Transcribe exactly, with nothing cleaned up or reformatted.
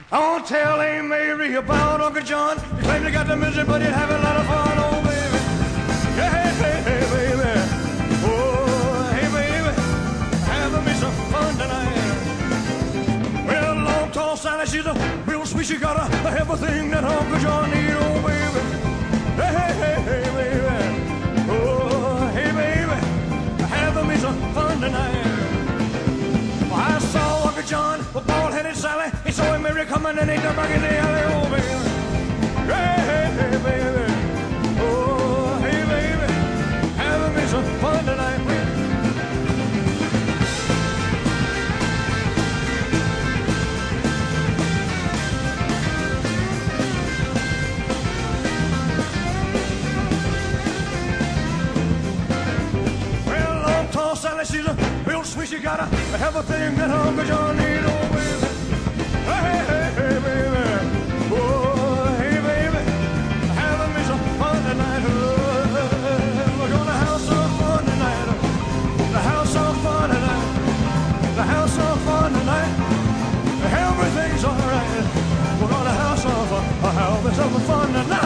I won't tell Aunt Mary about Uncle John. He claimed he got the misery, but he'd have a lot of fun, oh baby. Yeah, hey, hey, hey, baby. Oh, hey, baby, having me some fun tonight. Well, long, tall Sally, she's a real sweet. She got a, a everything that Uncle John need, oh baby. Hey, hey, hey, hey, baby. Oh, hey, baby, having me some fun tonight. I saw Uncle John with bald-headed Sally. He saw him Mary coming and he done back in the alley. Oh, baby. Hey, hey, hey, baby. Oh, hey, baby. Having me some fun tonight, baby. Well, long, tall Sally, she's a real sweet. She got a everything that Uncle John need, oh baby. Hey, hey, hey, hey, baby. Oh, hey, baby, having me some fun tonight. Oh, we're gonna have some fun tonight. The house of fun tonight. The house of fun tonight. Everything's alright. We're gonna have some fun. Have some fun tonight.